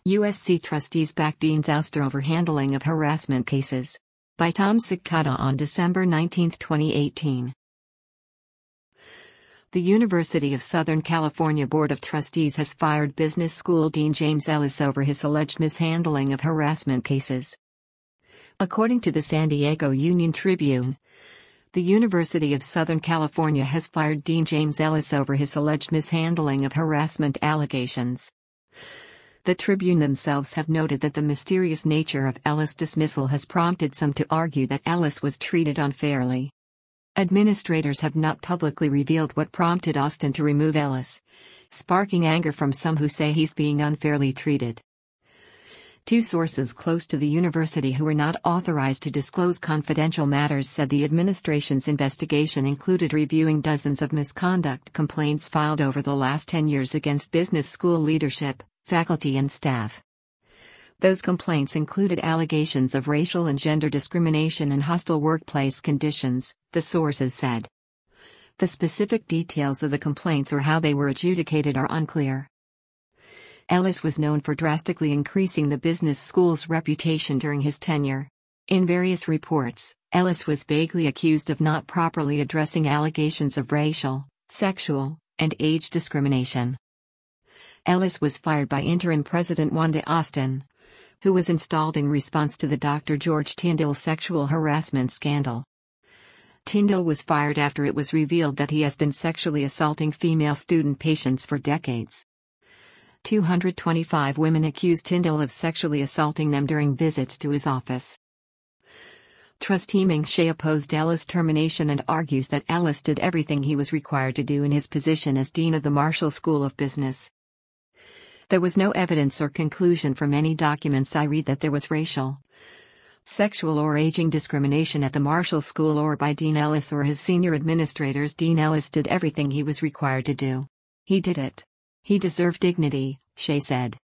USC trustees back Dean's ouster over handling of harassment cases. By Tom Cicada on December 19, 2018. The University of Southern California Board of Trustees has fired business school dean James Ellis over his alleged mishandling of harassment cases. According to the San Diego Union Tribune, the University of Southern California has fired Dean James Ellis over his alleged mishandling of harassment allegations. The Tribune themselves have noted that the mysterious nature of Ellis' dismissal has prompted some to argue that Ellis was treated unfairly. Administrators have not publicly revealed what prompted Austin to remove Ellis, sparking anger from some who say he's being unfairly treated. Two sources close to the university who were not authorized to disclose confidential matters said the administration's investigation included reviewing dozens of misconduct complaints filed over the last 10 years against business school leadership, faculty and staff. Those complaints included allegations of racial and gender discrimination and hostile workplace conditions, the sources said. The specific details of the complaints or how they were adjudicated are unclear. Ellis was known for drastically increasing the business school's reputation during his tenure. In various reports, Ellis was vaguely accused of not properly addressing allegations of racial, sexual, and age discrimination. Ellis was fired by interim President Wanda Austin, who was installed in response to the Dr. George Tyndall sexual harassment scandal. Tyndall was fired after it was revealed that he has been sexually assaulting female student patients for decades. 225 women accused Tyndall of sexually assaulting them during visits to his office. Trustee Ming Shea opposed Ellis' termination and argues that Ellis did everything he was required to do in his position as dean of the Marshall School of Business. There was no evidence or conclusion from any documents I read that there was racial, sexual or aging discrimination at the Marshall School or by Dean Ellis or his senior administrators. Dean Ellis did everything he was required to do. He did it. He deserved dignity, Shea said.